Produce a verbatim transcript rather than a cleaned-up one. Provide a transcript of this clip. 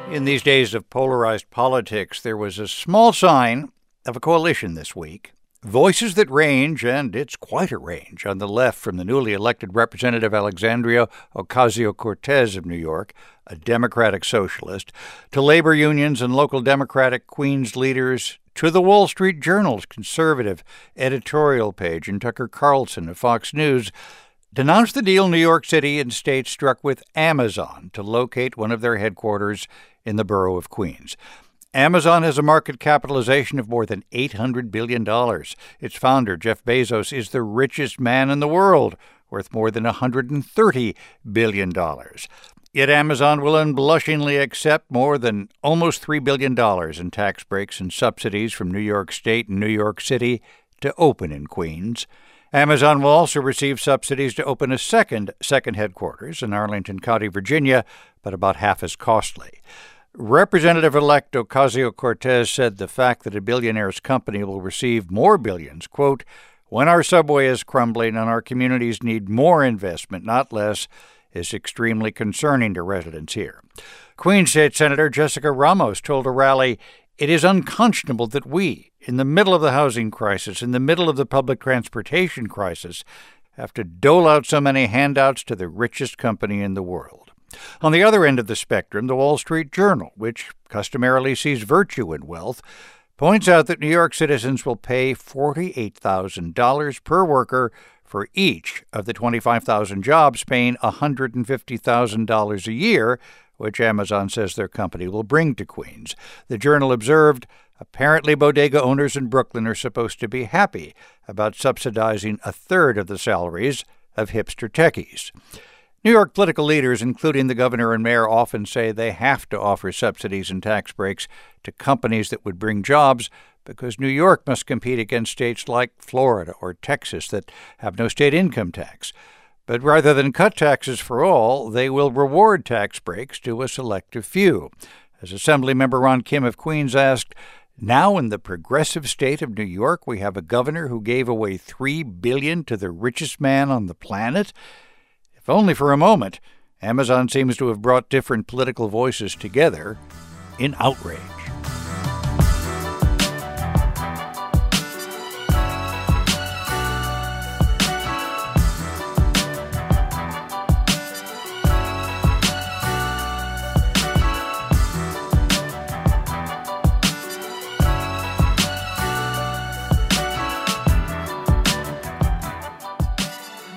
In these days of polarized politics, there was a small sign of a coalition this week. Voices that range, and it's quite a range, on the left from the newly elected Representative Alexandria Ocasio-Cortez of New York, a Democratic socialist, to labor unions and local Democratic Queens leaders, to the Wall Street Journal's conservative editorial page, and Tucker Carlson of Fox News denounced the deal New York City and state struck with Amazon to locate one of their headquarters in the borough of Queens. Amazon has a market capitalization of more than eight hundred billion dollars. Its founder, Jeff Bezos, is the richest man in the world, worth more than one hundred thirty billion dollars. Yet Amazon will unblushingly accept more than almost three billion dollars in tax breaks and subsidies from New York State and New York City to open in Queens. Amazon will also receive subsidies to open a second second headquarters in Arlington County, Virginia, but about half as costly. Representative-elect Ocasio-Cortez said the fact that a billionaire's company will receive more billions, quote, when our subway is crumbling and our communities need more investment, not less, is extremely concerning to residents here. Queens State Senator Jessica Ramos told a rally, it is unconscionable that we, in the middle of the housing crisis, in the middle of the public transportation crisis, have to dole out so many handouts to the richest company in the world. On the other end of the spectrum, the Wall Street Journal, which customarily sees virtue in wealth, points out that New York citizens will pay forty-eight thousand dollars per worker for each of the twenty-five thousand jobs paying one hundred fifty thousand dollars a year, which Amazon says their company will bring to Queens. The Journal observed, apparently bodega owners in Brooklyn are supposed to be happy about subsidizing a third of the salaries of hipster techies. New York political leaders, including the governor and mayor, often say they have to offer subsidies and tax breaks to companies that would bring jobs because New York must compete against states like Florida or Texas that have no state income tax. But rather than cut taxes for all, they will reward tax breaks to a selective few. As Assemblymember Ron Kim of Queens asked, now in the progressive state of New York, we have a governor who gave away three billion dollars to the richest man on the planet? If only for a moment, Amazon seems to have brought different political voices together in outrage.